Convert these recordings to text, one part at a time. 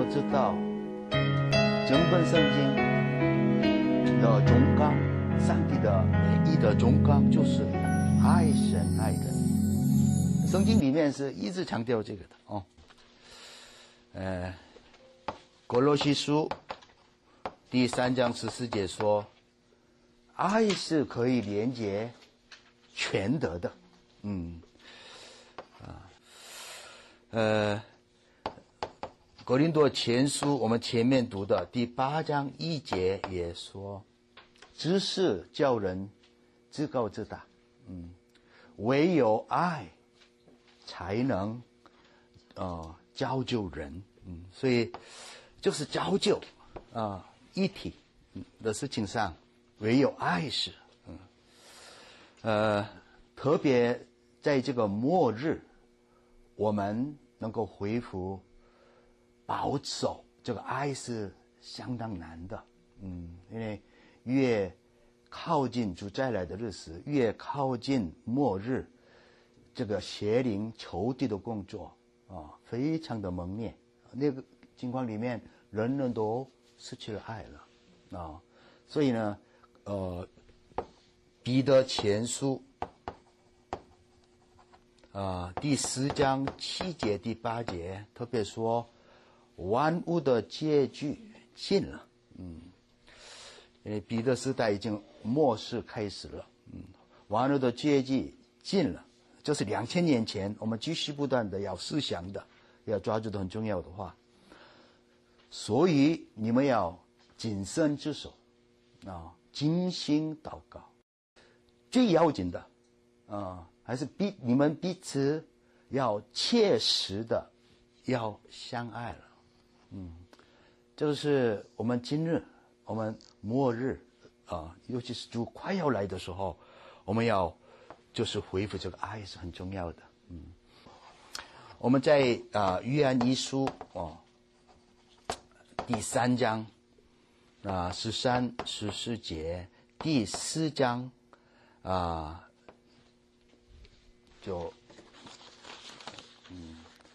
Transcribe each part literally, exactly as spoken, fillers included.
知道，整本圣经的总纲，上帝的每一的总纲就是爱神爱人。圣经里面是一直强调这个的哦。呃，哥罗西书第三章十四节说，爱是可以连接全德的。嗯，啊，呃。哥林多前书我们前面读的第八章一节也说，知识叫人自高自大，嗯，唯有爱才能呃造就人，嗯，所以就是造就啊、呃、一体的事情上，唯有爱是，嗯，呃，特别在这个末日，我们能够恢复。保守这个爱是相当难的，嗯，因为越靠近主再来的日子，越靠近末日，这个邪灵仇敌的工作啊，非常的猛烈。那个情况里面，人人都失去了爱了啊，所以呢，呃，彼得前书啊第十章七节第八节特别说。万物的结局近了，嗯，因为彼得时代已经末世开始了，嗯，万物的结局近了，这是两千年前我们继续不断的要思想的，要抓住的很重要的话，所以你们要谨慎自守啊，精心祷告，最要紧的啊，还是彼你们彼此要切实的要相爱了。嗯，这个是我们今日，我们末日啊，尤其是主快要来的时候，我们要就是恢复这个爱是很重要的。嗯，我们在啊约翰一书哦第三章啊十三十四节，第四章啊就嗯。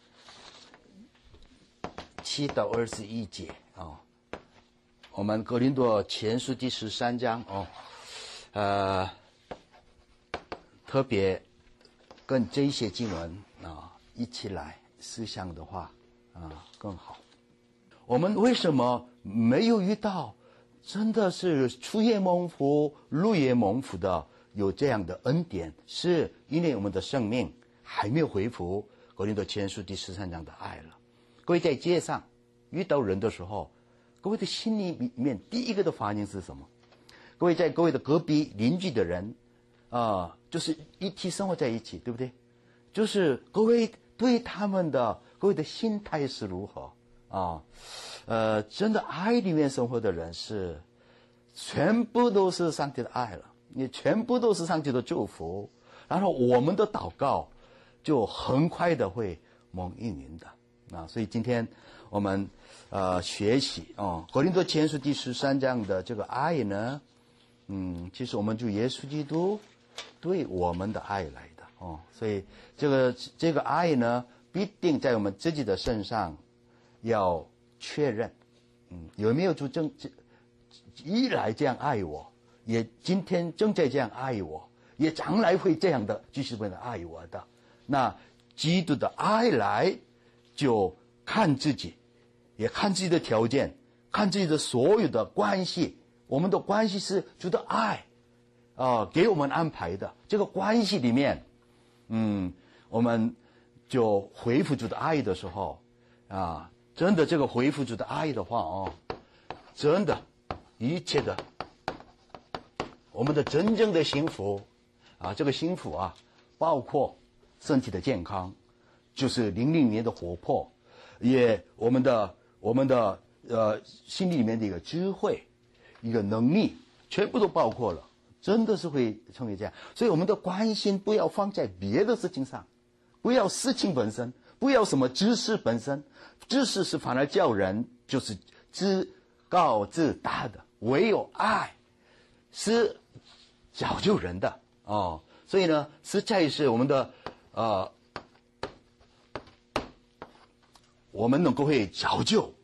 七到二十一节哦，我们哥林多前书第十三章哦，呃，特别跟这些经文啊一起来思想的话啊更好。我们为什么没有遇到真的是出夜蒙福、入夜蒙福的有这样的恩典？是因为我们的生命还没有恢复哥林多前书第十三章的爱了。各位在街上遇到人的时候，各位的心里面第一个的反应是什么？各位在各位的隔壁邻居的人啊、呃，就是一起生活在一起，对不对？就是各位对他们的各位的心态是如何啊？呃，真的爱里面生活的人是全部都是上帝的爱了，你全部都是上帝的祝福，然后我们的祷告就很快的会蒙应允的。啊，所以今天我们呃学习哦，哥林多前书第十三章的这个爱呢，嗯，其实我们就耶稣基督对我们的爱来的哦，所以这个这个爱呢，必定在我们自己的身上要确认，嗯，有没有主正一来这样爱我，也今天正在这样爱我，也将来会这样的继续不断爱我的，那基督的爱来。就看自己，也看自己的条件，看自己的所有的关系。我们的关系是主的爱啊、呃、给我们安排的。这个关系里面，嗯，我们就恢复主的爱的时候啊，真的这个恢复主的爱的话哦，真的，一切的，我们的真正的幸福啊，这个幸福啊，包括身体的健康。就是灵里面的活泼，也我们的我们的呃心里面的一个智慧，一个能力，全部都包括了，真的是会成为这样。所以我们的关心不要放在别的事情上，不要事情本身，不要什么知识本身，知识是反而叫人就是自高自大的，唯有爱是造就人的哦。所以呢，实在是我们的呃。我们能够会造就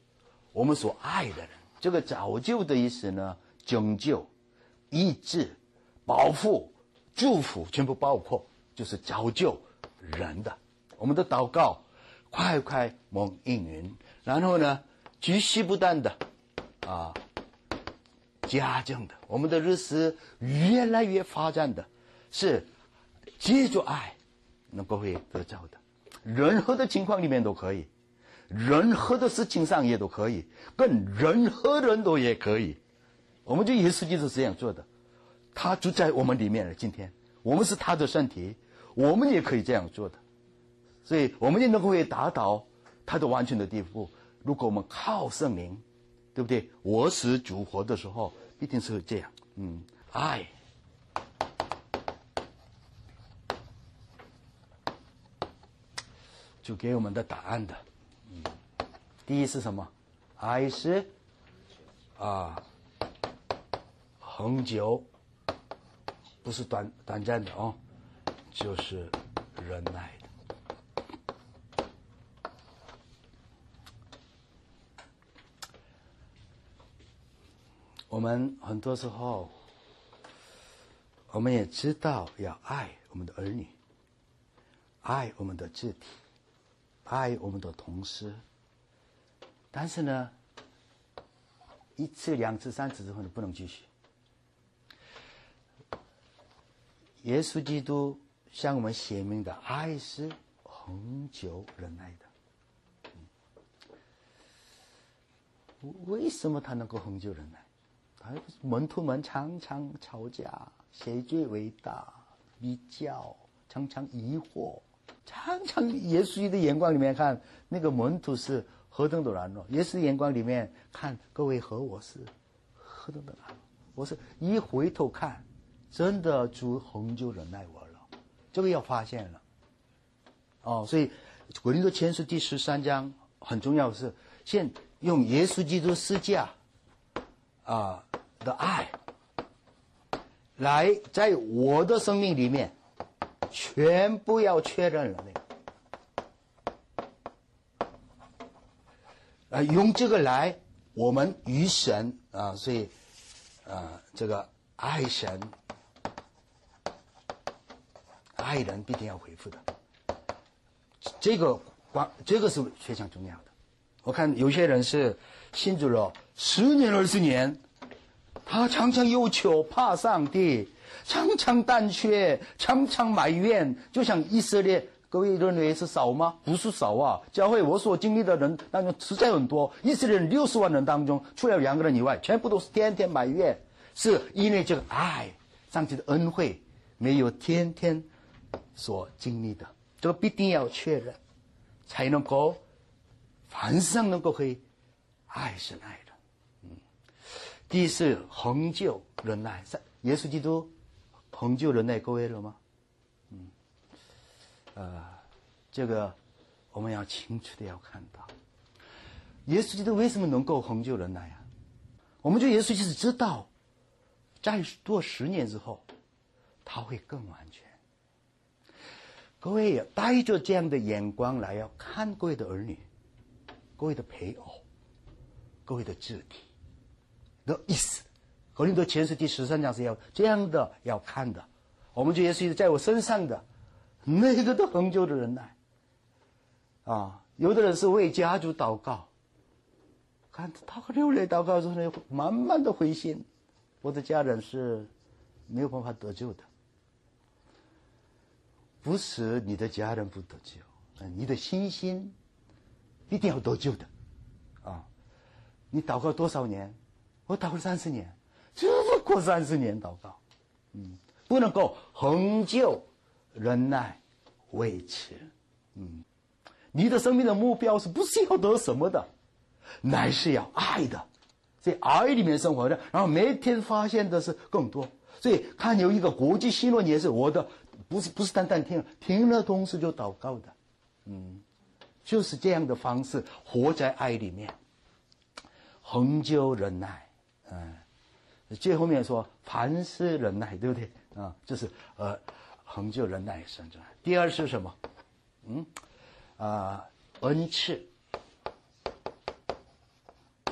我们所爱的人。这个造就的意思呢，拯救、医治、保护、祝福，全部包括，就是造就人的。我们的祷告快快蒙应允，然后呢，继续不断的啊加增的，我们的日子越来越发展的，是借助爱能够会得着的。任何的情况里面都可以，任何的事情上也都可以，跟任何人都也可以。我们就耶稣基督是这样做的，他住在我们里面了。今天我们是他的身体，我们也可以这样做的，所以我们也能够会达到他的完全的地步。如果我们靠圣灵，对不对？我死主活的时候，必定是这样。嗯，爱。就给我们的答案的。嗯，第一是什么？爱是啊，恒久，不是短短暂的哦，就是忍耐的。我们很多时候，我们也知道要爱我们的儿女，爱我们的肢体，爱我们的同事，但是呢，一次、两次、三次之后，你不能继续。耶稣基督向我们显明的爱是恒久忍耐的。嗯、为什么他能够恒久忍耐？他门徒们常常吵架，谁最伟大，比较，常常疑惑。常常耶稣的眼光里面看那个门徒是何等的软弱，耶稣眼光里面看各位和我是何等的软弱。我是一回头看，真的主恒久忍耐我了，这个要发现了。哦，所以哥林多前书第十三章很重要的是，先用耶稣基督十架啊、呃、的爱，来在我的生命里面。全部要确认了那个，呃，用这个来，我们与神啊、呃，所以，呃，这个爱神、爱人必定要回复的，这个关，这个是非常重要的。我看有些人是信主了十年、二十年，他常常忧求，怕上帝。常常胆怯，常常埋怨，就像以色列，各位认为是少吗？不是少啊！教会我所经历的人当中实在很多，以色列人六十万人当中，除了两个人以外，全部都是天天埋怨，是因为这个爱，上帝的恩惠没有天天所经历的，这个必定要确认，才能够凡事上能够可以爱是爱的。嗯，第四，恒久忍耐，耶稣基督。恒久忍耐各位了吗？嗯，呃，这个我们要清楚的要看到，耶稣基督为什么能够恒久忍耐啊？我们就耶稣其实知道，再多十年之后，他会更完全。各位也带着这样的眼光来要看各位的儿女、各位的配偶、各位的肢体的意思。哥林多前书第十三章是要这样的要看的，我们就也是在我身上的那个的恒久的忍耐啊。有的人是为家族祷告，看他流泪祷告之后，慢慢的灰心，我的家人是没有办法得救的。不是你的家人不得救，你的信心一定要得救的啊！你祷告多少年？我祷告三十年。就是过三十年祷告，嗯，不能够恒久忍耐维持，嗯，你的生命的目标是不是要得什么的，乃是要爱的，在爱里面生活的，然后每天发现的是更多。所以看有一个国际新闻也是我的，不是不是单单听听了同时就祷告的，嗯，就是这样的方式活在爱里面，恒久忍耐，嗯。最后面说凡事忍耐，对不对啊？就是呃恒久忍耐是很重要。第二是什么？嗯啊、呃、恩赐，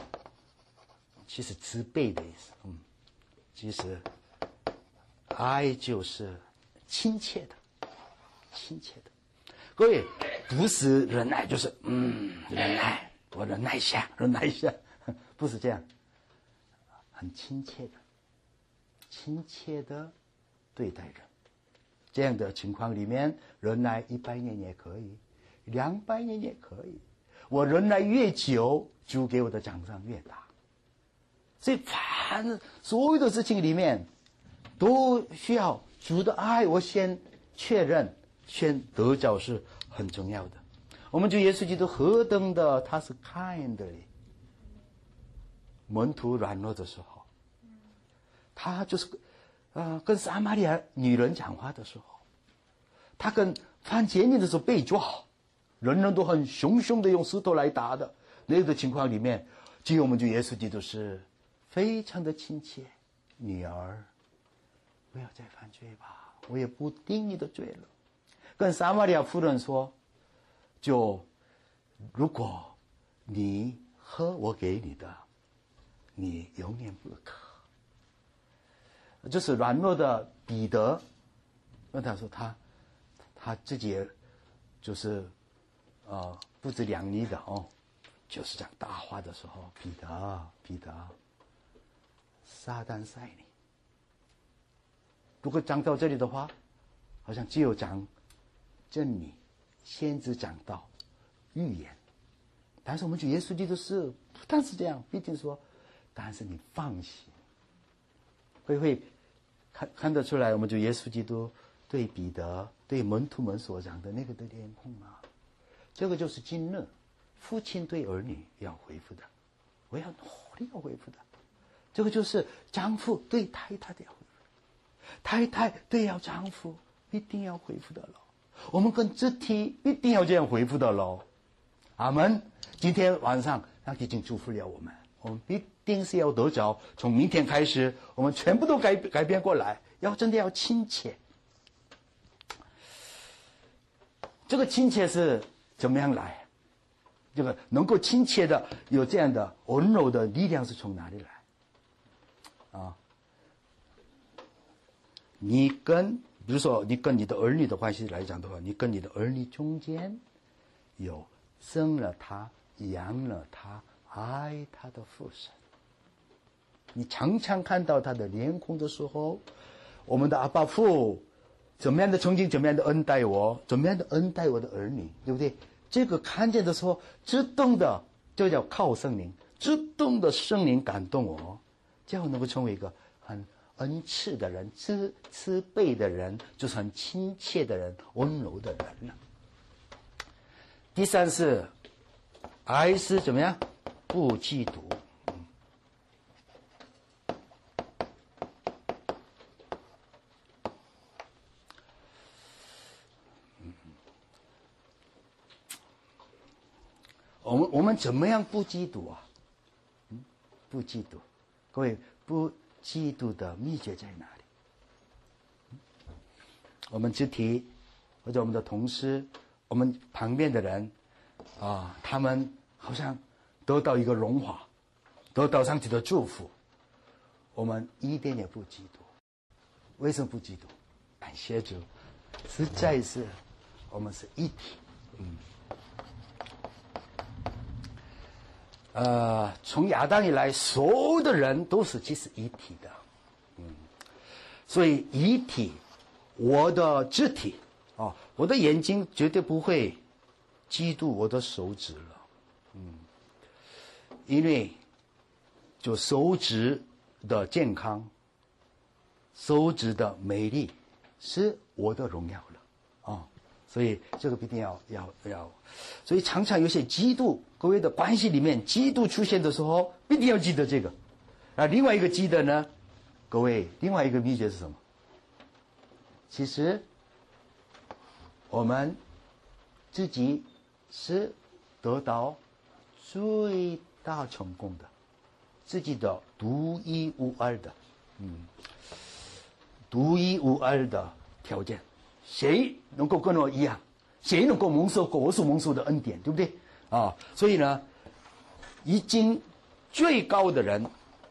其实慈悲的意思。嗯，其实爱就是亲切的，亲切的。各位，不是忍耐，就是嗯，忍耐，我忍耐一下，忍耐一下，不是这样，很亲切的，亲切的对待人。这样的情况里面，忍耐一百年也可以，两百年也可以。我忍耐越久，主给我的奖赏越大。所以，凡所有的事情里面，都需要主的爱。我先确认，先得着是很重要的。我们主耶稣基督何等的，他是 kind 的。门徒软弱的时候，他就是呃跟撒玛利亚女人讲话的时候，他跟犯奸淫的时候被抓，人人都很凶凶的用石头来打的那个情况里面，只有我们主耶稣基督是非常的亲切。女儿，不要再犯罪吧，我也不定你的罪了。跟撒玛利亚妇人说，就如果你喝我给你的，你永远不渴。就是软弱的彼得，问他说他他自己就是呃不知量力的哦，就是讲大话的时候，彼得彼得，撒旦赛你。如果讲到这里的话，好像只有讲真理，先知讲道，预言。但是我们主耶稣基督是不但是这样，毕竟说，但是你放心，会会看看得出来，我们主耶稣基督对彼得、对门徒们所讲的那个的脸孔啊，这个就是今日父亲对儿女要回复的，我要努力要回复的。这个就是丈夫对太太的要回复，太太对要丈夫一定要回复的了。我们跟肢体一定要这样回复的喽。阿门。今天晚上他已经祝福了我们，我们一定是要得着。从明天开始，我们全部都改改变过来，要真的要亲切。这个亲切是怎么样来？这个能够亲切的有这样的温柔的力量是从哪里来？啊，你跟比如说你跟你的儿女的关系来讲的话，你跟你的儿女中间有生了他、养了他、爱他的父神。你常常看到他的脸孔的时候，我们的阿爸父怎么样的曾经怎么样的恩待我，怎么样的恩待我的儿女，对不对？这个看见的时候，自动的就叫靠圣灵，自动的圣灵感动我，这样能够成为一个很恩赐的人，慈慈悲的人，就是很亲切的人，温柔的人了。第三是爱是怎么样？不嫉妒。嗯，我们我们怎么样不嫉妒啊？嗯，不嫉妒，各位，不嫉妒的秘诀在哪里？嗯，我们肢体或者我们的同事，我们旁边的人啊，他们好像得到一个荣华，得到上帝的祝福，我们一点也不嫉妒。为什么不嫉妒？感谢主，实在是我们是一体。嗯，呃，从亚当以来，所有的人都是其实一体的。嗯，所以一体，我的肢体啊，我的眼睛绝对不会嫉妒我的手指了。嗯，因为就手指的健康，手指的美丽是我的荣耀了啊，所以这个一定要要要，所以常常有些嫉妒，各位的关系里面嫉妒出现的时候，一定要记得这个。啊，另外一个记得呢，各位，另外一个秘诀是什么？其实我们自己是得到最大成功的，自己的独一无二的，嗯，独一无二的条件。谁能够跟我一样？谁能够蒙受过我所蒙受的恩典，对不对？啊，所以呢，已经最高的人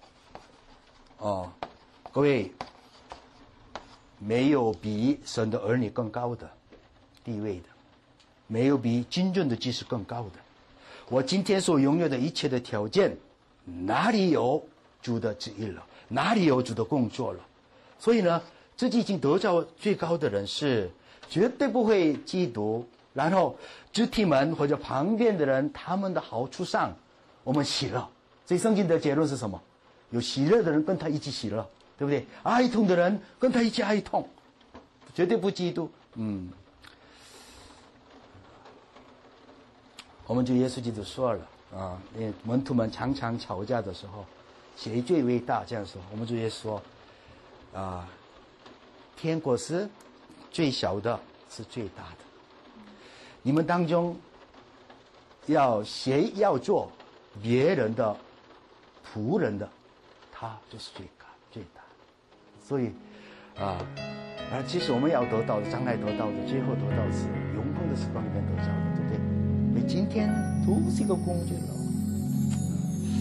哦，各位，没有比神的儿女更高的地位的，没有比真正的祭司更高的。我今天所拥有的一切的条件，哪里有主的旨意了？哪里有主的工作了？所以呢，自己已经得到最高的人是绝对不会嫉妒，然后肢体们或者旁边的人他们的好处上，我们喜乐。所以圣经的结论是什么？有喜乐的人跟他一起喜乐，对不对？哀痛的人跟他一起哀痛，绝对不嫉妒。嗯，我们就耶稣基督说了啊，因为门徒们常常吵架的时候，谁最伟大？这样说，我们就也说啊，天国是最小的是最大的。你们当中要谁要做别人的仆人的，他就是最高最大。所以啊，而其实我们要得到的，将来得到的，最后得到的是永恒的时光里面得到的，对不对？因为今天都是一个工具了。